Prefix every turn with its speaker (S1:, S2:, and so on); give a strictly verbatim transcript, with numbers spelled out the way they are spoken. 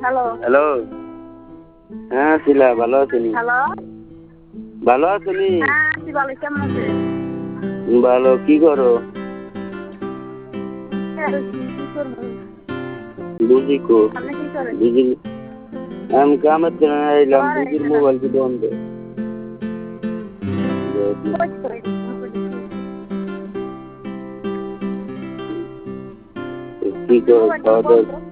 S1: Hello
S2: hello হ্যাঁ শিলা ভালো আছেন?
S1: হ্যালো
S2: ভালো আছেন?
S1: হ্যাঁ আছি ভালো, কেমন আছে?
S2: ভালো। কি করো?
S1: কি করবো?
S2: বুঝি কো
S1: আপনি কি করেন?
S2: বুঝি আমি কামের জন্য এলাম।
S1: ঘরে
S2: বুঝির
S1: এখানে
S2: মোবাইল টি বন্ধ।
S1: কই করে
S2: কি করো?
S1: মোবাইল
S2: খাওয়া
S1: বন্ধ
S2: দাওয়া